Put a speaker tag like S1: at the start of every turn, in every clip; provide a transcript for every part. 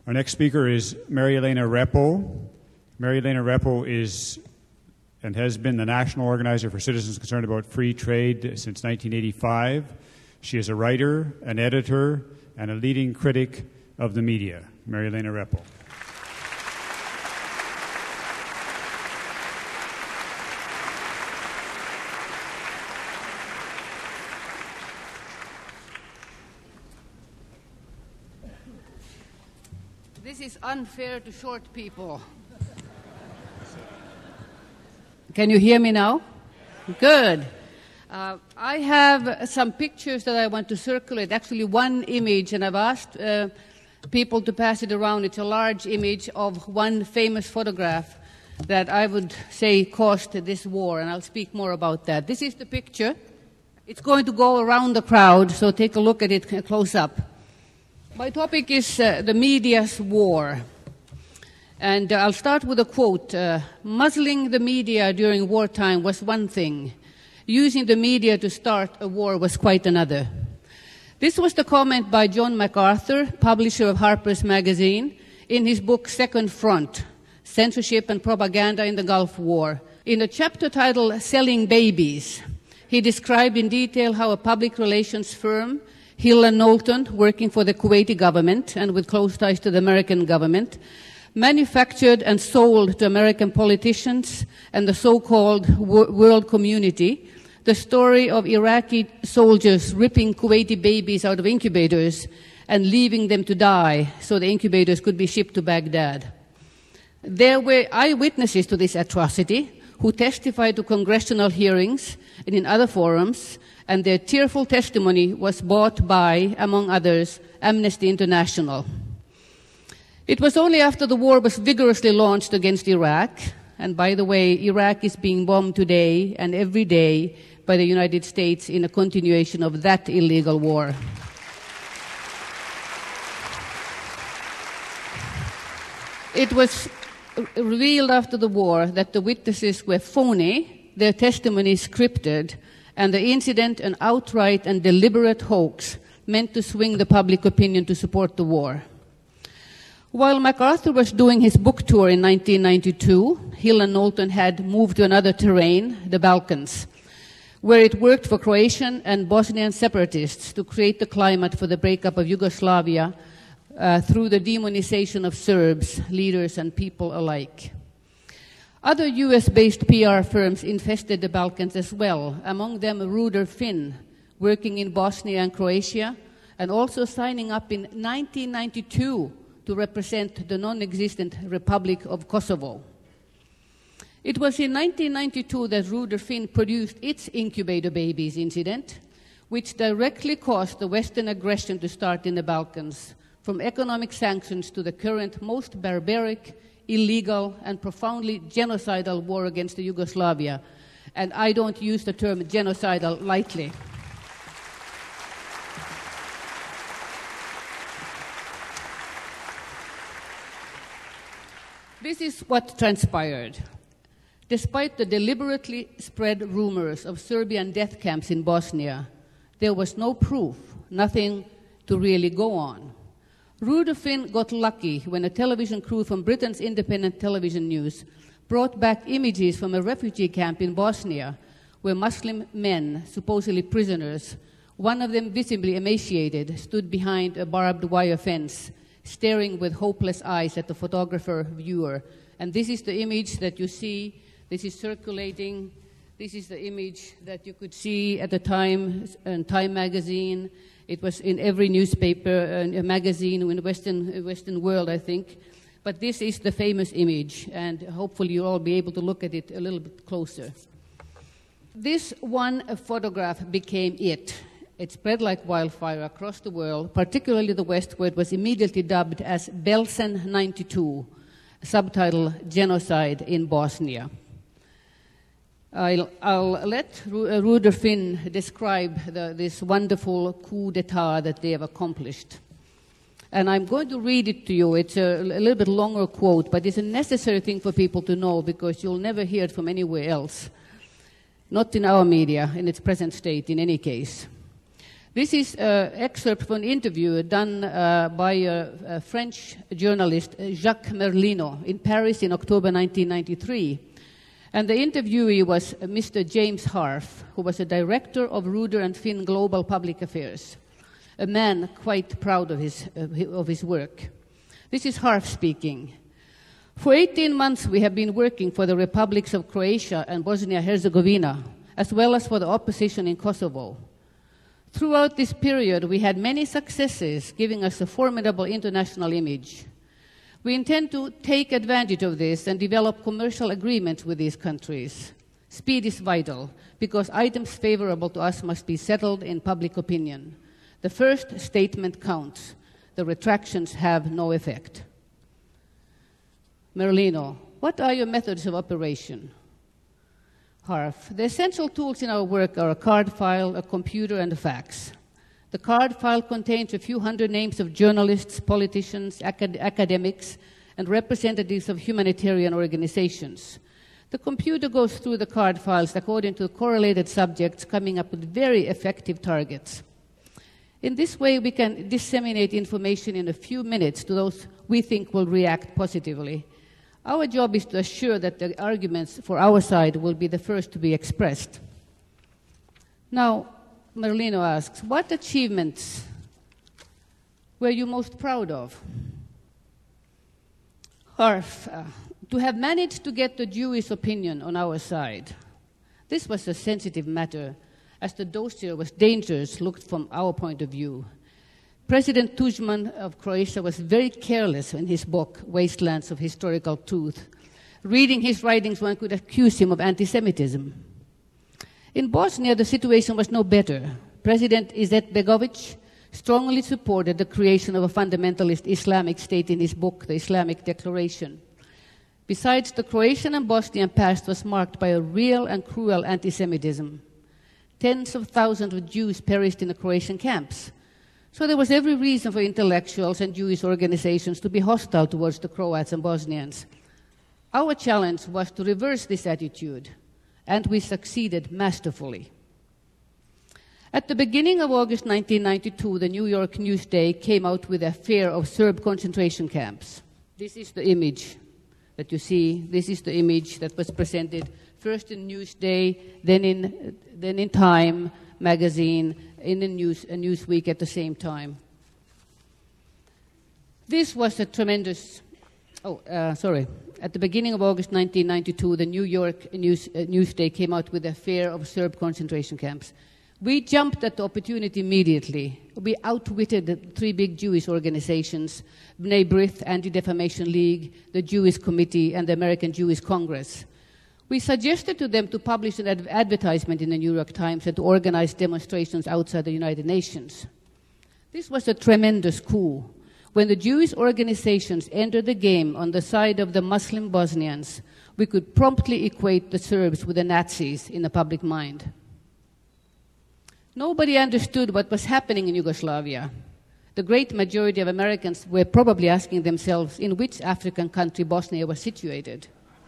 S1: Our next speaker is Mary-Elena Reppo. Mary-Elena Reppo is and has been the national organizer for citizens concerned about free trade since 1985. She is a writer, an editor, and a leading critic of the media. Mary-Elena Reppo.
S2: This is unfair to short people. Can you hear me now? Good. I have some pictures that I want to circulate, actually one image, and I've asked people to pass it around. It's a large image of one famous photograph that I would say caused this war, and I'll speak more about that. This is the picture. It's going to go around the crowd, so take a look at it close up. My topic is the media's war. And I'll start with a quote. Muzzling the media during wartime was one thing. Using the media to start a war was quite another. This was the comment by John MacArthur, publisher of Harper's Magazine, in his book Second Front, Censorship and Propaganda in the Gulf War. In a chapter titled Selling Babies, he described in detail how a public relations firm, Hill and Knowlton, working for the Kuwaiti government and with close ties to the American government, manufactured and sold to American politicians and the so-called world community the story of Iraqi soldiers ripping Kuwaiti babies out of incubators and leaving them to die so the incubators could be shipped to Baghdad. There were eyewitnesses to this atrocity who testified to congressional hearings and in other forums, and their tearful testimony was bought by, among others, Amnesty International. It was only after the war was vigorously launched against Iraq, and by the way, Iraq is being bombed today and every day by the United States in a continuation of that illegal war. It was revealed after the war that the witnesses were phony, their testimony scripted, and the incident an outright and deliberate hoax meant to swing the public opinion to support the war. While MacArthur was doing his book tour in 1992, Hill and Knowlton had moved to another terrain, the Balkans, where it worked for Croatian and Bosnian separatists to create the climate for the breakup of Yugoslavia through the demonization of Serbs, leaders and people alike. Other US-based PR firms infested the Balkans as well, among them Ruder Finn, working in Bosnia and Croatia, and also signing up in 1992 to represent the non-existent Republic of Kosovo. It was in 1992 that Ruder Finn produced its Incubator Babies incident, which directly caused the Western aggression to start in the Balkans, from economic sanctions to the current most barbaric, illegal, and profoundly genocidal war against the Yugoslavia. And I don't use the term genocidal lightly. This is what transpired. Despite the deliberately spread rumors of Serbian death camps in Bosnia, there was no proof, nothing to really go on. Ruder Finn got lucky when a television crew from Britain's Independent Television News brought back images from a refugee camp in Bosnia where Muslim men, supposedly prisoners, one of them visibly emaciated, stood behind a barbed wire fence, staring with hopeless eyes at the photographer viewer. And this is the image that you see. This is circulating. This is the image that you could see at the time in Time magazine. It was in every newspaper, a magazine in the Western world, I think. But this is the famous image, and hopefully you'll all be able to look at it a little bit closer. This one photograph became it. It spread like wildfire across the world, particularly the West, where it was immediately dubbed as Belsen 92, subtitle Genocide in Bosnia. I'll let Ruder Finn describe this wonderful coup d'etat that they have accomplished. And I'm going to read it to you. It's a little bit longer quote, but it's a necessary thing for people to know because you'll never hear it from anywhere else. Not in our media, in its present state, in any case. This is an excerpt from an interview done by a French journalist, Jacques Merlino, in Paris in October 1993. And the interviewee was Mr. James Harf, who was a director of Ruder and Finn Global Public Affairs, a man quite proud of his work. This is Harf speaking. For 18 months we have been working for the republics of Croatia and Bosnia-Herzegovina, as well as for the opposition in Kosovo. Throughout this period, we had many successes, giving us a formidable international image. We intend to take advantage of this and develop commercial agreements with these countries. Speed is vital, because items favorable to us must be settled in public opinion. The first statement counts. The retractions have no effect. Merlino, what are your methods of operation? Harf, the essential tools in our work are a card file, a computer, and a fax. The card file contains a few hundred names of journalists, politicians, academics, and representatives of humanitarian organizations. The computer goes through the card files according to correlated subjects, coming up with very effective targets. In this way, we can disseminate information in a few minutes to those we think will react positively. Our job is to assure that the arguments for our side will be the first to be expressed. Now, Merlino asks, what achievements were you most proud of? Harf, to have managed to get the Jewish opinion on our side. This was a sensitive matter, as the dossier was dangerous looked from our point of view. President Tudjman of Croatia was very careless in his book, Wastelands of Historical Truth. Reading his writings, one could accuse him of anti-Semitism. In Bosnia, the situation was no better. President Izetbegovic strongly supported the creation of a fundamentalist Islamic state in his book, The Islamic Declaration. Besides, the Croatian and Bosnian past was marked by a real and cruel anti-Semitism. Tens of thousands of Jews perished in the Croatian camps. So there was every reason for intellectuals and Jewish organizations to be hostile towards the Croats and Bosnians. Our challenge was to reverse this attitude, and we succeeded masterfully. At the beginning of August 1992, the New York Newsday came out with a fair of Serb concentration camps. This is the image that you see. This is the image that was presented first in Newsday, then in Time magazine, in the Newsweek at the same time. This was a tremendous... At the beginning of August 1992, the New York Newsday came out with a fair of Serb concentration camps. We jumped at the opportunity immediately. We outwitted the three big Jewish organizations, B'nai B'rith, Anti-Defamation League, the Jewish Committee, and the American Jewish Congress. We suggested to them to publish an advertisement in the New York Times and to organize demonstrations outside the United Nations. This was a tremendous coup. When the Jewish organizations entered the game on the side of the Muslim Bosnians, we could promptly equate the Serbs with the Nazis in the public mind. Nobody understood what was happening in Yugoslavia. The great majority of Americans were probably asking themselves in which African country Bosnia was situated.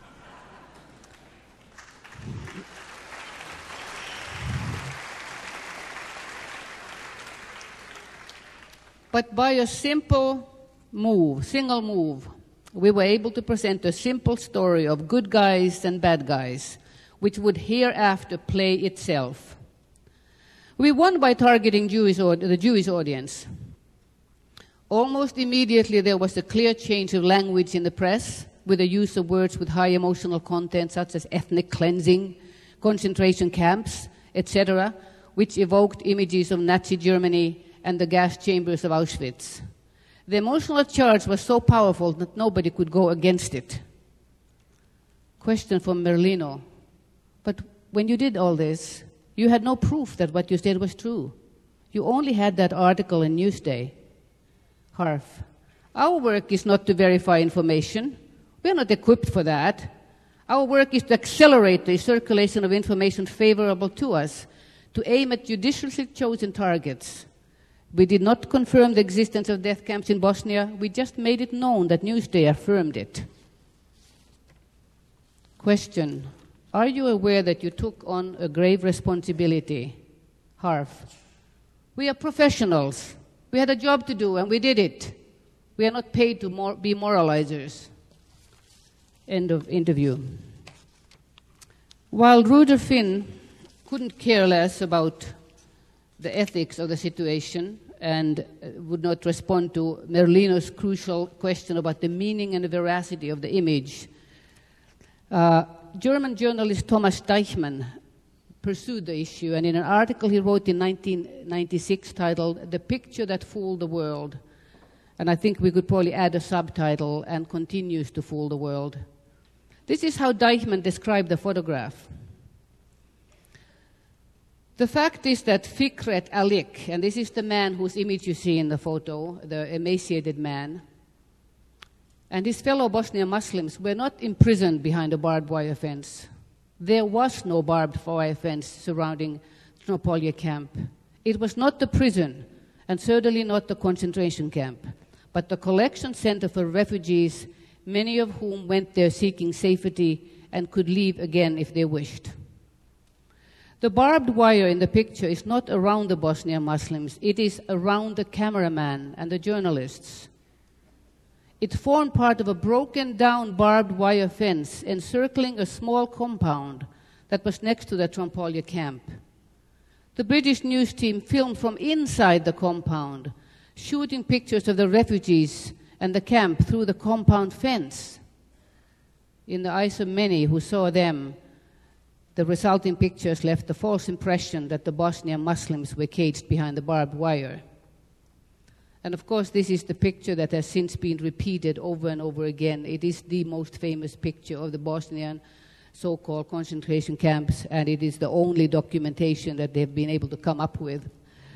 S2: But by a single move, we were able to present a simple story of good guys and bad guys, which would hereafter play itself. We won by targeting the Jewish audience. Almost immediately there was a clear change of language in the press, with the use of words with high emotional content such as ethnic cleansing, concentration camps, etc., which evoked images of Nazi Germany and the gas chambers of Auschwitz. The emotional charge was so powerful that nobody could go against it. Question from Merlino. But when you did all this, you had no proof that what you said was true. You only had that article in Newsday. Harf. Our work is not to verify information. We are not equipped for that. Our work is to accelerate the circulation of information favorable to us, to aim at judiciously chosen targets. We did not confirm the existence of death camps in Bosnia. We just made it known that Newsday affirmed it. Question. Are you aware that you took on a grave responsibility? Harf. We are professionals. We had a job to do, and we did it. We are not paid to be moralizers. End of interview. While Ruder Finn couldn't care less about the ethics of the situation and would not respond to Merlino's crucial question about the meaning and the veracity of the image, German journalist Thomas Deichmann pursued the issue, and in an article he wrote in 1996 titled "The Picture That Fooled the World," and I think we could probably add a subtitle, "And Continues to Fool the World." This is how Deichmann described the photograph. The fact is that Fikret Alik, and this is the man whose image you see in the photo, the emaciated man, and his fellow Bosnian Muslims were not imprisoned behind a barbed wire fence. There was no barbed wire fence surrounding Trnopolje camp. It was not the prison, and certainly not the concentration camp, but the collection center for refugees, many of whom went there seeking safety and could leave again if they wished. The barbed wire in the picture is not around the Bosnian Muslims, it is around the cameraman and the journalists. It formed part of a broken down barbed wire fence encircling a small compound that was next to the Trnopolje camp. The British news team filmed from inside the compound, shooting pictures of the refugees and the camp through the compound fence. In the eyes of many who saw them, the resulting pictures left the false impression that the Bosnian Muslims were caged behind the barbed wire. And of course, this is the picture that has since been repeated over and over again. It is the most famous picture of the Bosnian so-called concentration camps, and it is the only documentation that they've been able to come up with.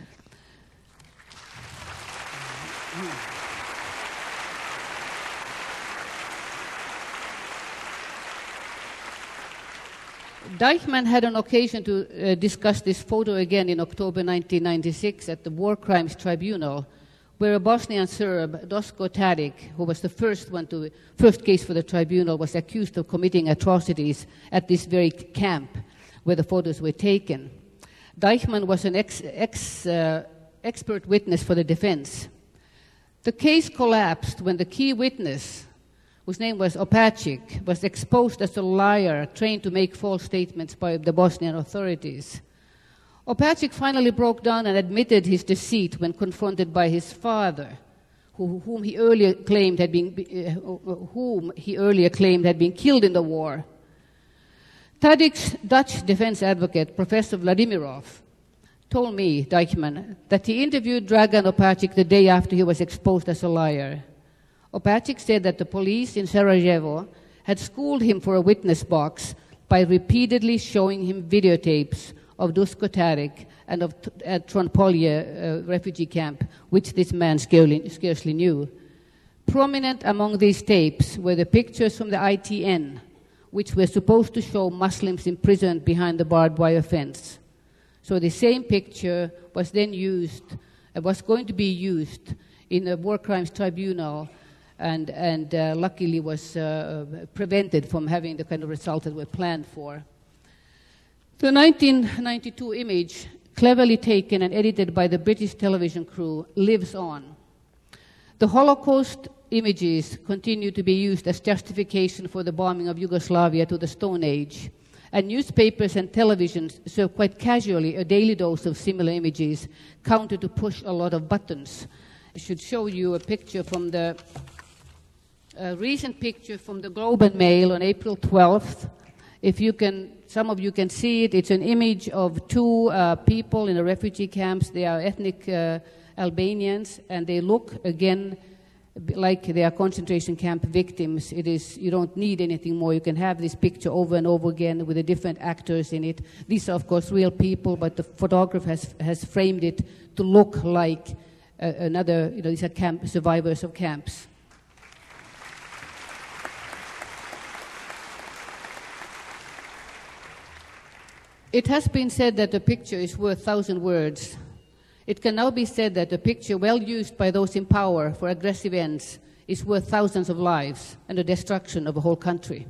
S2: Deichmann had an occasion to discuss this photo again in October 1996 at the War Crimes Tribunal, where a Bosnian Serb, Dosko Tadic, who was the first case for the tribunal, was accused of committing atrocities at this very camp where the photos were taken. Deichmann was an expert witness for the defense. The case collapsed when the key witness, whose name was Opacic, was exposed as a liar trained to make false statements by the Bosnian authorities. Opacic finally broke down and admitted his deceit when confronted by his father, whom he earlier claimed had been killed in the war. Tadic's Dutch defense advocate, Professor Vladimirov, told me, Deichmann, that he interviewed Dragan Opacic the day after he was exposed as a liar. Opacic said that the police in Sarajevo had schooled him for a witness box by repeatedly showing him videotapes of Dusko Tadic and of Trnopolje refugee camp, which this man scarcely knew. Prominent among these tapes were the pictures from the ITN, which were supposed to show Muslims imprisoned behind the barbed wire fence. So the same picture was then was going to be used in the War Crimes Tribunal, and luckily was prevented from having the kind of results that were planned for. The 1992 image, cleverly taken and edited by the British television crew, lives on. The Holocaust images continue to be used as justification for the bombing of Yugoslavia to the Stone Age, and newspapers and televisions serve quite casually a daily dose of similar images, counted to push a lot of buttons. I should show you a picture from the recent picture from the Globe and Mail on April 12th. If you can, some of you can see it. It's an image of two people in the refugee camps. They are ethnic Albanians, and they look again like they are concentration camp victims. It is, you don't need anything more. You can have this picture over and over again with the different actors in it. These are, of course, real people, but the photographer has framed it to look like another, these are survivors of camps. It has been said that a picture is worth 1,000 words. It can now be said that a picture well used by those in power for aggressive ends is worth thousands of lives and the destruction of a whole country.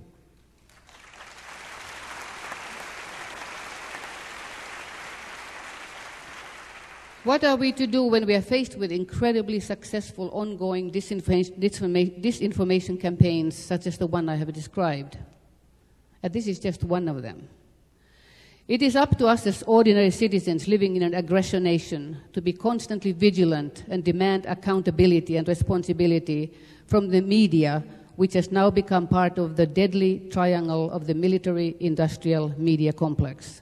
S2: What are we to do when we are faced with incredibly successful ongoing disinformation campaigns such as the one I have described? And this is just one of them. It is up to us as ordinary citizens living in an aggression nation to be constantly vigilant and demand accountability and responsibility from the media, which has now become part of the deadly triangle of the military-industrial media complex.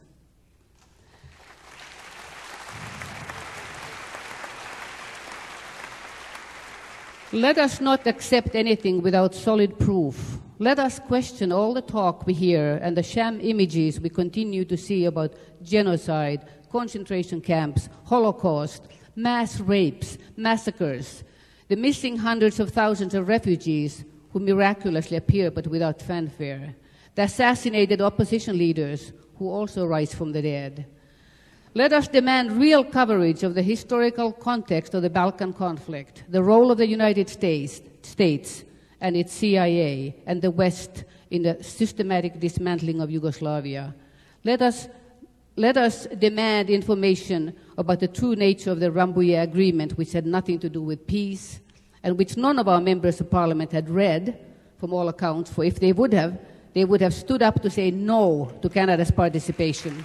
S2: Let us not accept anything without solid proof. Let us question all the talk we hear and the sham images we continue to see about genocide, concentration camps, Holocaust, mass rapes, massacres, the missing hundreds of thousands of refugees who miraculously appear but without fanfare, the assassinated opposition leaders who also rise from the dead. Let us demand real coverage of the historical context of the Balkan conflict, the role of the United States and its CIA and the West in the systematic dismantling of Yugoslavia. Let us demand information about the true nature of the Rambouillet Agreement, which had nothing to do with peace, and which none of our members of parliament had read, from all accounts, for if they would have stood up to say no to Canada's participation.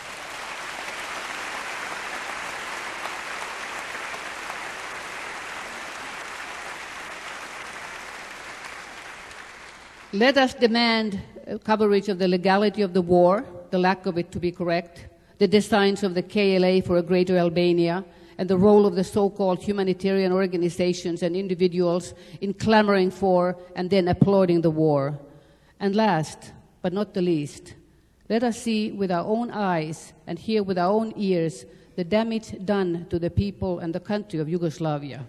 S2: Let us demand coverage of the legality of the war, the lack of it to be correct, the designs of the KLA for a greater Albania, and the role of the so-called humanitarian organizations and individuals in clamoring for and then applauding the war. And last, but not the least, let us see with our own eyes and hear with our own ears the damage done to the people and the country of Yugoslavia.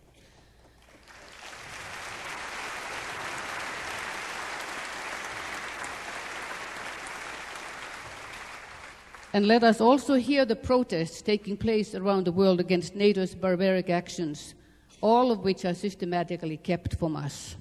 S2: And let us also hear the protests taking place around the world against NATO's barbaric actions, all of which are systematically kept from us.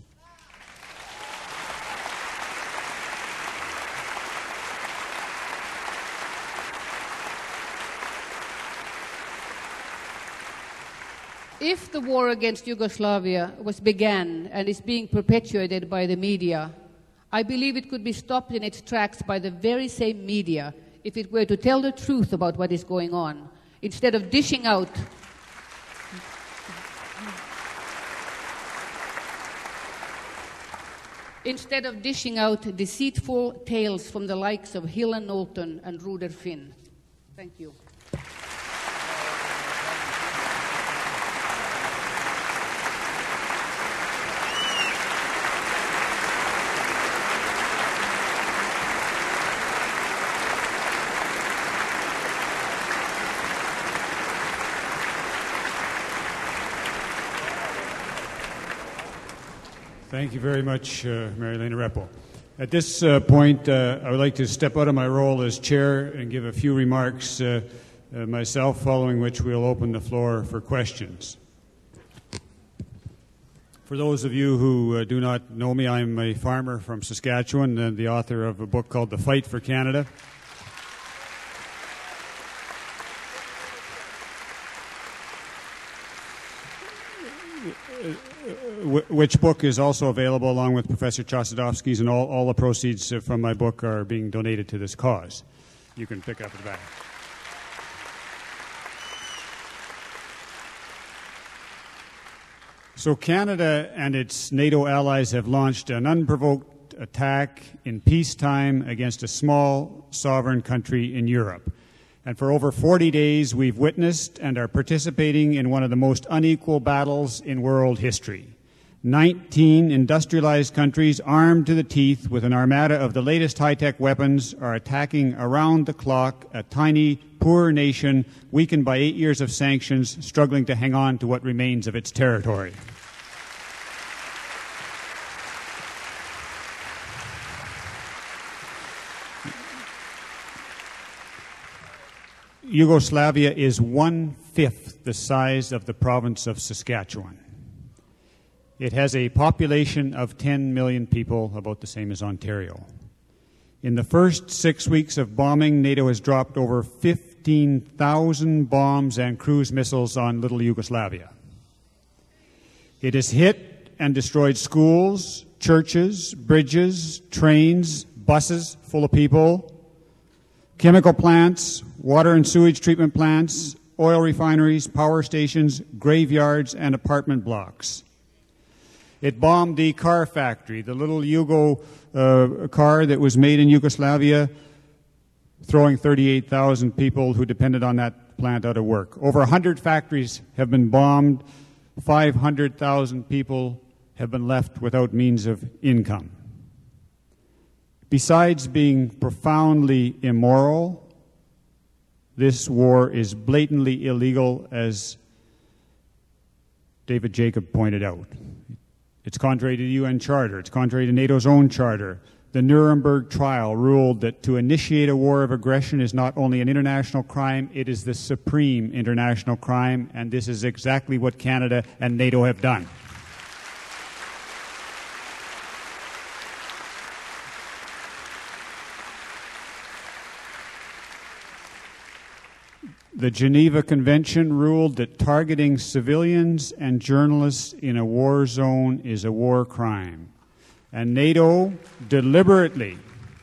S2: If the war against Yugoslavia began and is being perpetuated by the media, I believe it could be stopped in its tracks by the very same media if it were to tell the truth about what is going on, instead of dishing out deceitful tales from the likes of Hill and Knowlton and Ruder Finn. Thank you.
S1: Thank you very much, Mary-Elena Repple. At this point, I would like to step out of my role as chair and give a few remarks myself, following which we'll open the floor for questions. For those of you who do not know me, I'm a farmer from Saskatchewan and the author of a book called The Fight for Canada. Which book is also available along with Professor Chossudovsky's, and all the proceeds from my book are being donated to this cause. You can pick up at the back. So Canada and its NATO allies have launched an unprovoked attack in peacetime against a small sovereign country in Europe. And for over 40 days, we've witnessed and are participating in one of the most unequal battles in world history. 19 industrialized countries armed to the teeth with an armada of the latest high-tech weapons are attacking around the clock a tiny, poor nation weakened by 8 years of sanctions, struggling to hang on to what remains of its territory. Yugoslavia is 1/5 the size of the province of Saskatchewan. It has a population of 10 million people, about the same as Ontario. In the first 6 weeks of bombing, NATO has dropped over 50 15,000 bombs and cruise missiles on little Yugoslavia. It has hit and destroyed schools, churches, bridges, trains, buses full of people, chemical plants, water and sewage treatment plants, oil refineries, power stations, graveyards, and apartment blocks. It bombed the car factory, the little Yugo car that was made in Yugoslavia, throwing 38,000 people who depended on that plant out of work. Over 100 factories have been bombed. 500,000 people have been left without means of income. Besides being profoundly immoral, this war is blatantly illegal, as David Jacob pointed out. It's contrary to the UN Charter. It's contrary to NATO's own charter. The Nuremberg trial ruled that to initiate a war of aggression is not only an international crime, it is the supreme international crime, and this is exactly what Canada and NATO have done. The Geneva Convention ruled that targeting civilians and journalists in a war zone is a war crime. And NATO deliberately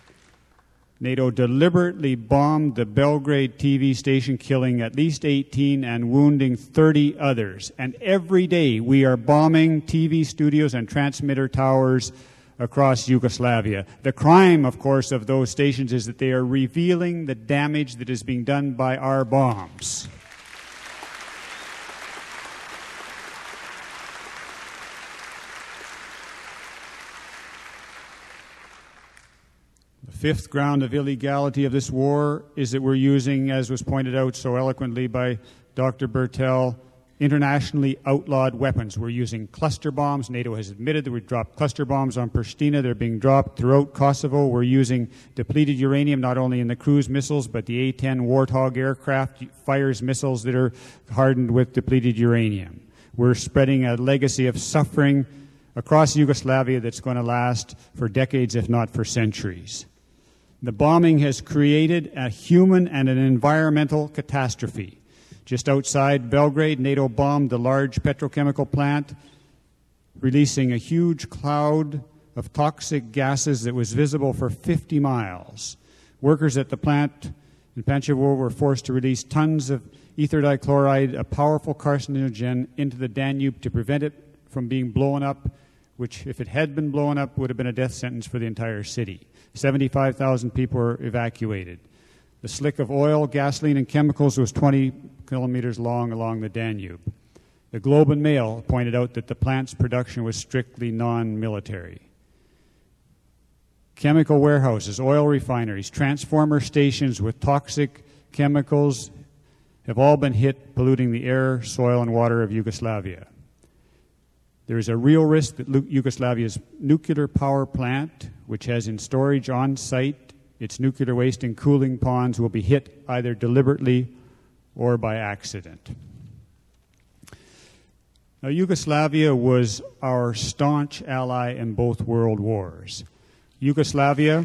S1: bombed the Belgrade TV station, killing at least 18 and wounding 30 others. And every day we are bombing TV studios and transmitter towers across Yugoslavia. The crime, of course, of those stations is that they are revealing the damage that is being done by our bombs. The fifth ground of illegality of this war is that we're using, as was pointed out so eloquently by Dr. Bertel, internationally outlawed weapons. We're using cluster bombs. NATO has admitted that we've dropped cluster bombs on Pristina. They're being dropped throughout Kosovo. We're using depleted uranium not only in the cruise missiles, but the A-10 Warthog aircraft fires missiles that are hardened with depleted uranium. We're spreading a legacy of suffering across Yugoslavia that's going to last for decades, if not for centuries. The bombing has created a human and an environmental catastrophe. Just outside Belgrade, NATO bombed the large petrochemical plant, releasing a huge cloud of toxic gases that was visible for 50 miles. Workers at the plant in Pančevo were forced to release tons of ether dichloride, a powerful carcinogen, into the Danube to prevent it from being blown up, which, if it had been blown up, would have been a death sentence for the entire city. 75,000 people were evacuated. The slick of oil, gasoline, and chemicals was 20 kilometers long along the Danube. The Globe and Mail pointed out that the plant's production was strictly non-military. Chemical warehouses, oil refineries, transformer stations with toxic chemicals have all been hit, polluting the air, soil, and water of Yugoslavia. There is a real risk that Yugoslavia's nuclear power plant, which has in storage on site its nuclear waste in cooling ponds, will be hit either deliberately or by accident. Now, Yugoslavia was our staunch ally in both world wars. Yugoslavia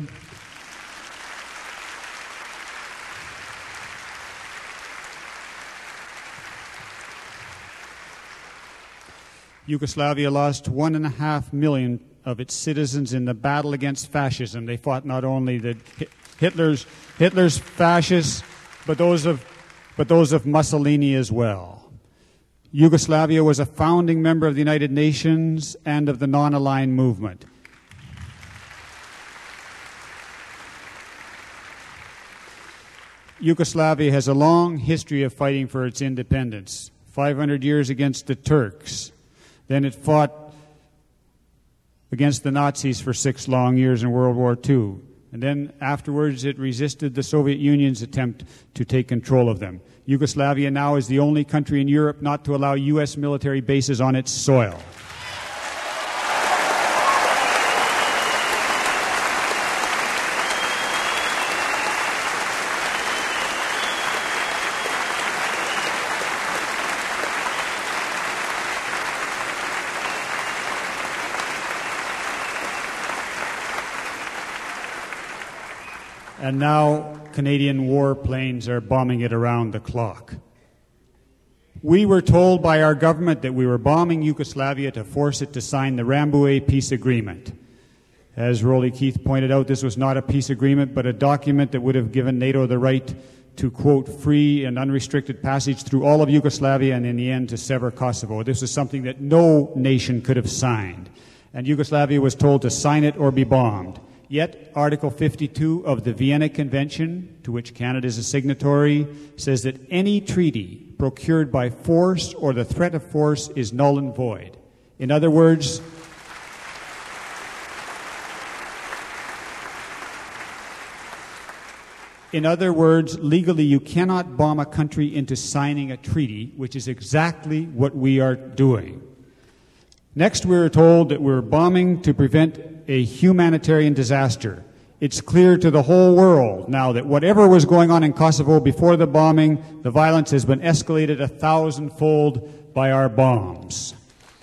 S1: lost 1.5 million of its citizens in the battle against fascism. They fought not only the Hitler's fascists, but those of Mussolini as well. Yugoslavia was a founding member of the United Nations and of the non-aligned movement. Yugoslavia has a long history of fighting for its independence. 500 years against the Turks. Then it fought against the Nazis for 6 long years in World War II. And then afterwards it resisted the Soviet Union's attempt to take control of them. Yugoslavia now is the only country in Europe not to allow U.S. military bases on its soil. And now Canadian warplanes are bombing it around the clock. We were told by our government that we were bombing Yugoslavia to force it to sign the Rambouillet peace agreement. As Rolly Keith pointed out, this was not a peace agreement, but a document that would have given NATO the right to, quote, free and unrestricted passage through all of Yugoslavia and in the end to sever Kosovo. This is something that no nation could have signed. And Yugoslavia was told to sign it or be bombed. Yet Article 52 of the Vienna Convention, to which Canada is a signatory, says that any treaty procured by force or the threat of force is null and void. In other words, legally, you cannot bomb a country into signing a treaty, which is exactly what we are doing. Next, we were told that we're bombing to prevent a humanitarian disaster. It's clear to the whole world now that whatever was going on in Kosovo before the bombing, the violence has been escalated 1,000-fold by our bombs.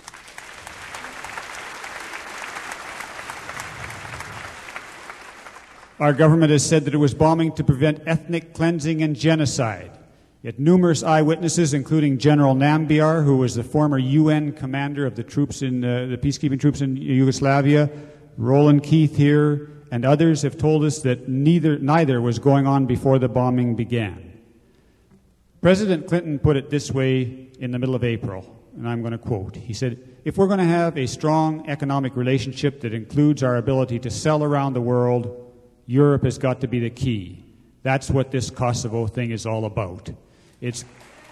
S1: Our government has said that it was bombing to prevent ethnic cleansing and genocide. Yet numerous eyewitnesses, including General Nambiar, who was the former UN commander of the troops in the peacekeeping troops in Yugoslavia, Roland Keith here, and others have told us that neither was going on before the bombing began. President Clinton put it this way in the middle of April, and I'm going to quote. He said, "If we're going to have a strong economic relationship that includes our ability to sell around the world, Europe has got to be the key. That's what this Kosovo thing is all about." It's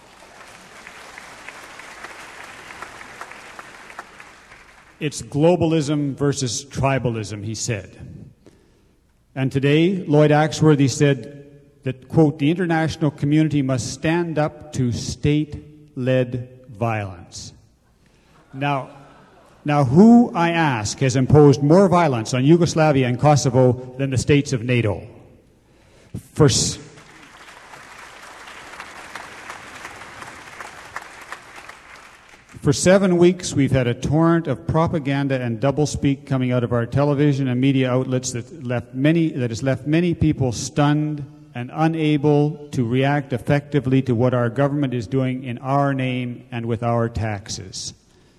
S1: globalism versus tribalism, he said. And today, Lloyd Axworthy said that, quote, "the international community must stand up to state-led violence." Now, who, I ask, has imposed more violence on Yugoslavia and Kosovo than the states of NATO? For 7 weeks, we've had a torrent of propaganda and doublespeak coming out of our television and media outlets that has left many people stunned and unable to react effectively to what our government is doing in our name and with our taxes.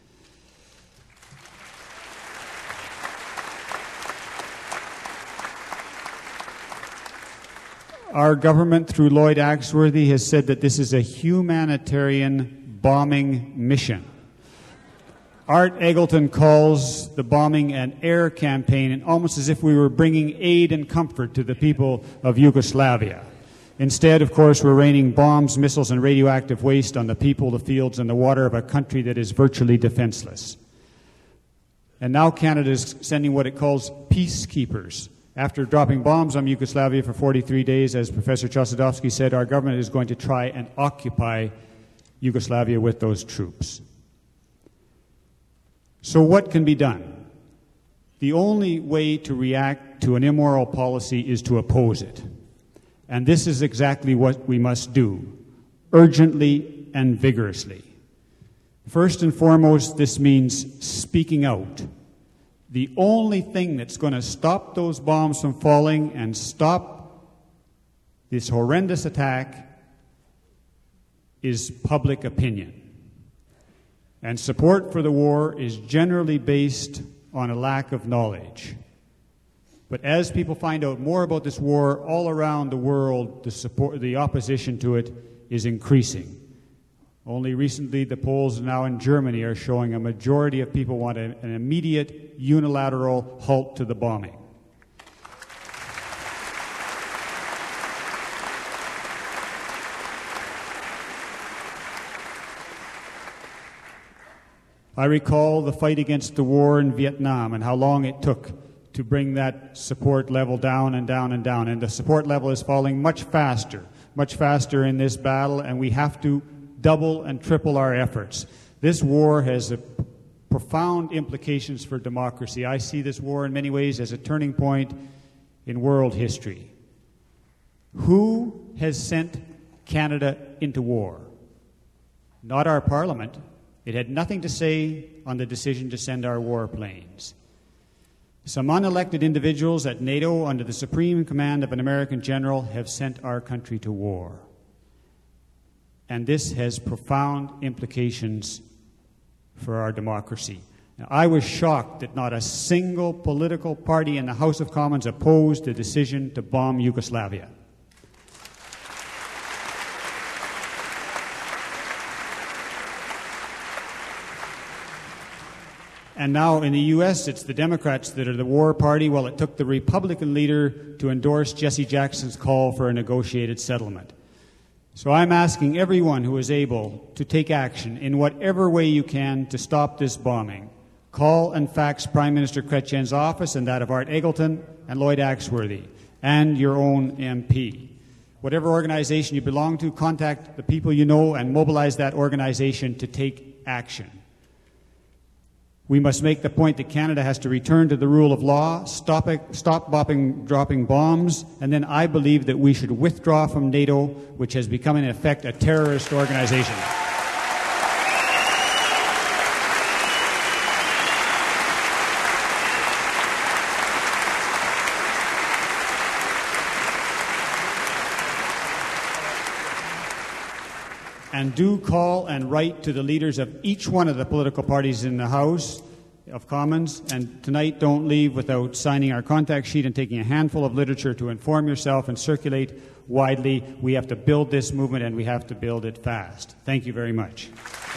S1: Our government, through Lloyd Axworthy, has said that this is a humanitarian bombing mission. Art Eggleton calls the bombing an air campaign, almost as if we were bringing aid and comfort to the people of Yugoslavia. Instead, of course, we're raining bombs, missiles, and radioactive waste on the people, the fields, and the water of a country that is virtually defenseless. And now Canada is sending what it calls peacekeepers. After dropping bombs on Yugoslavia for 43 days, as Professor Chossudovsky said, our government is going to try and occupy Yugoslavia with those troops. So what can be done? The only way to react to an immoral policy is to oppose it. And this is exactly what we must do, urgently and vigorously. First and foremost, this means speaking out. The only thing that's going to stop those bombs from falling and stop this horrendous attack is public opinion. And support for the war is generally based on a lack of knowledge. But as people find out more about this war all around the world, the opposition to it is increasing. Only recently, the polls now in Germany are showing a majority of people want an immediate unilateral halt to the bombing. I recall the fight against the war in Vietnam and how long it took to bring that support level down and down and down. And the support level is falling much faster in this battle, and we have to double and triple our efforts. This war has profound implications for democracy. I see this war in many ways as a turning point in world history. Who has sent Canada into war? Not our Parliament. It had nothing to say on the decision to send our warplanes. Some unelected individuals at NATO, under the supreme command of an American general, have sent our country to war. And this has profound implications for our democracy. Now, I was shocked that not a single political party in the House of Commons opposed the decision to bomb Yugoslavia. And now in the U.S., it's the Democrats that are the war party. Well, it took the Republican leader to endorse Jesse Jackson's call for a negotiated settlement. So I'm asking everyone who is able to take action in whatever way you can to stop this bombing. Call and fax Prime Minister Chrétien's office and that of Art Eggleton and Lloyd Axworthy and your own MP. Whatever organization you belong to, contact the people you know and mobilize that organization to take action. We must make the point that Canada has to return to the rule of law, stop dropping bombs, and then I believe that we should withdraw from NATO, which has become in effect a terrorist organization. And do call and write to the leaders of each one of the political parties in the House of Commons. And tonight, don't leave without signing our contact sheet and taking a handful of literature to inform yourself and circulate widely. We have to build this movement, and we have to build it fast. Thank you very much.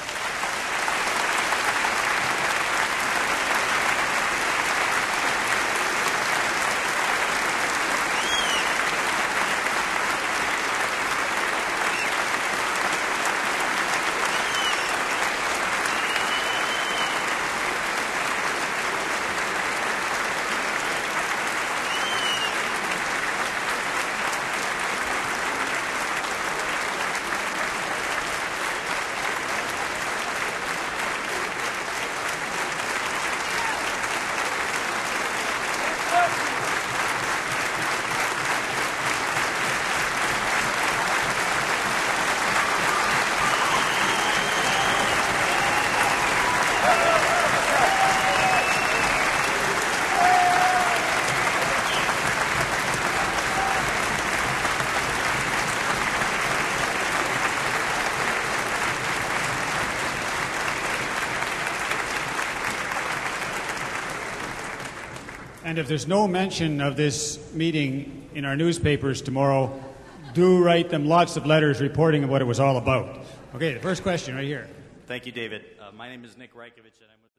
S1: And if there's no mention of this meeting in our newspapers tomorrow, do write them lots of letters reporting what it was all about. Okay, the first question right here.
S3: Thank you, David. My name is Nick Reikovich, and I'm with